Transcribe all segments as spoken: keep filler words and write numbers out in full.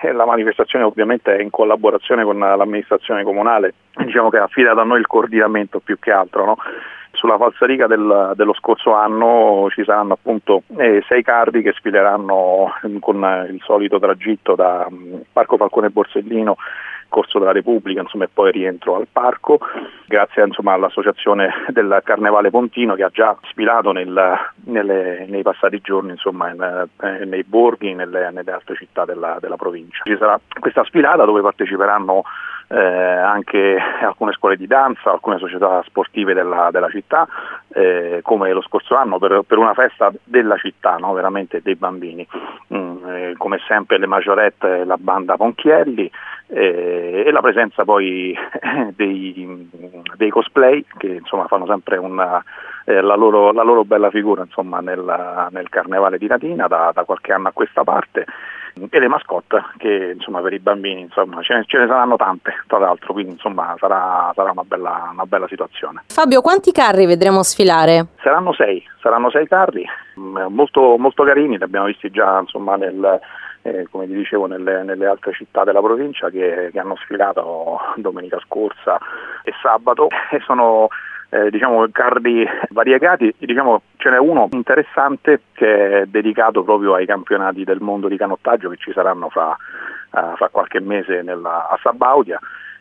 la manifestazione ovviamente è in collaborazione con l'amministrazione comunale, diciamo che ha affidato a noi il coordinamento più che altro, no? Sulla falsariga del, dello scorso anno ci saranno appunto eh, sei carri che sfileranno con il solito tragitto da um, Parco Falcone Borsellino, Corso della Repubblica, insomma, e poi rientro al parco, grazie insomma, all'associazione del Carnevale Pontino che ha già sfilato nel, nelle, nei passati giorni insomma, in, eh, nei borghi, nelle, nelle altre città della, della provincia. Ci sarà questa sfilata dove parteciperanno Eh, anche alcune scuole di danza, alcune società sportive della, della città, eh, come lo scorso anno per, per una festa della città, no? Veramente dei bambini, mm, eh, come sempre le maggiorette e la banda Ponchielli, eh, e la presenza poi dei, dei cosplay che insomma fanno sempre una, eh, la, loro, la loro bella figura insomma, nel, nel carnevale di Latina da, da qualche anno a questa parte. E le mascotte che insomma per i bambini insomma ce ne, ce ne saranno tante tra l'altro, quindi insomma sarà, sarà una, bella, una bella situazione. Fabio, quanti carri vedremo sfilare? Saranno sei, saranno sei carri, molto, molto carini, li abbiamo visti già insomma nel, eh, come vi dicevo nelle, nelle altre città della provincia che, che hanno sfilato domenica scorsa e sabato e sono Eh, diciamo carri variegati. Diciamo ce n'è uno interessante che è dedicato proprio ai campionati del mondo di canottaggio che ci saranno fra, uh, fra qualche mese nella, a Sabaudia,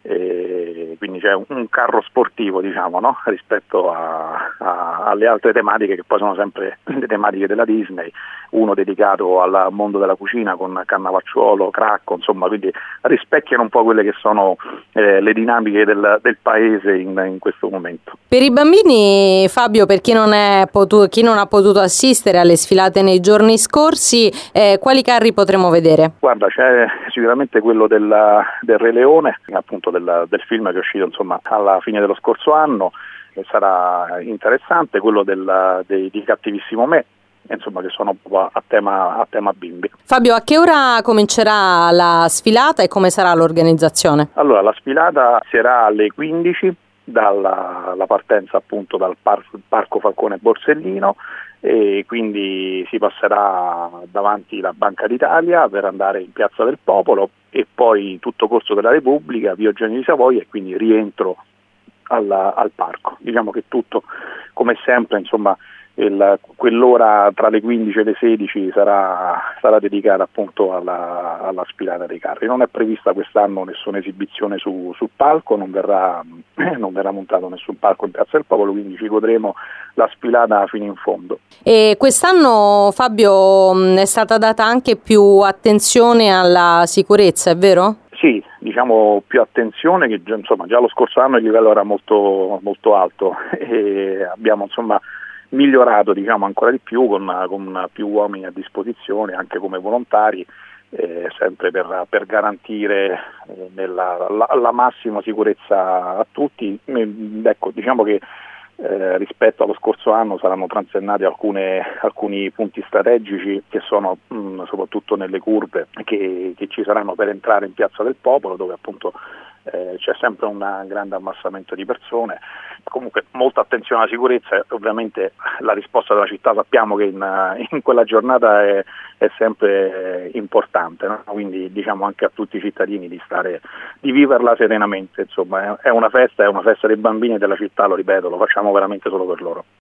e quindi c'è un, un carro sportivo diciamo, no? Rispetto a, a, alle altre tematiche che poi sono sempre le tematiche della Disney, uno dedicato al mondo della cucina con Cannavacciuolo, Cracco, insomma, quindi rispecchiano un po' quelle che sono eh, le dinamiche del, del paese in, in questo momento. Per i bambini, Fabio, per chi non, è potuto, chi non ha potuto assistere alle sfilate nei giorni scorsi, eh, quali carri potremo vedere? Guarda, c'è sicuramente quello del, del Re Leone, appunto del, del film che è uscito insomma, alla fine dello scorso anno, che sarà interessante, quello del, dei, di Cattivissimo Me, insomma che sono a tema, a tema bimbi. Fabio, a che ora comincerà la sfilata e come sarà l'organizzazione? Allora, la sfilata sarà alle quindici, dalla la partenza appunto dal par, Parco Falcone Borsellino, e quindi si passerà davanti la Banca d'Italia per andare in Piazza del Popolo e poi tutto Corso della Repubblica, via Eugenio di Savoia e quindi rientro alla, al parco. Diciamo che tutto come sempre insomma il, quell'ora tra le quindici e le sedici sarà, sarà dedicata appunto alla, alla sfilata dei carri. Non è prevista quest'anno nessuna esibizione su, sul palco, non verrà, non verrà montato nessun palco in Piazza del Popolo, quindi ci godremo la sfilata fino in fondo. E quest'anno, Fabio, è stata data anche più attenzione alla sicurezza, è vero? Sì, diciamo più attenzione, che insomma già lo scorso anno il livello era molto, molto alto e abbiamo insomma migliorato diciamo ancora di più con, con più uomini a disposizione anche come volontari, eh, sempre per, per garantire eh, nella, la, la massima sicurezza a tutti. Ecco, diciamo che Eh, rispetto allo scorso anno saranno transennati alcune, alcuni punti strategici che sono mh, soprattutto nelle curve che, che ci saranno per entrare in Piazza del Popolo, dove appunto eh, c'è sempre un grande ammassamento di persone. Comunque molta attenzione alla sicurezza e ovviamente la risposta della città sappiamo che in, in quella giornata è, è sempre importante, no? Quindi diciamo anche a tutti i cittadini di stare, di viverla serenamente, insomma è una festa, è una festa dei bambini e della città, lo ripeto, lo facciamo veramente solo per loro.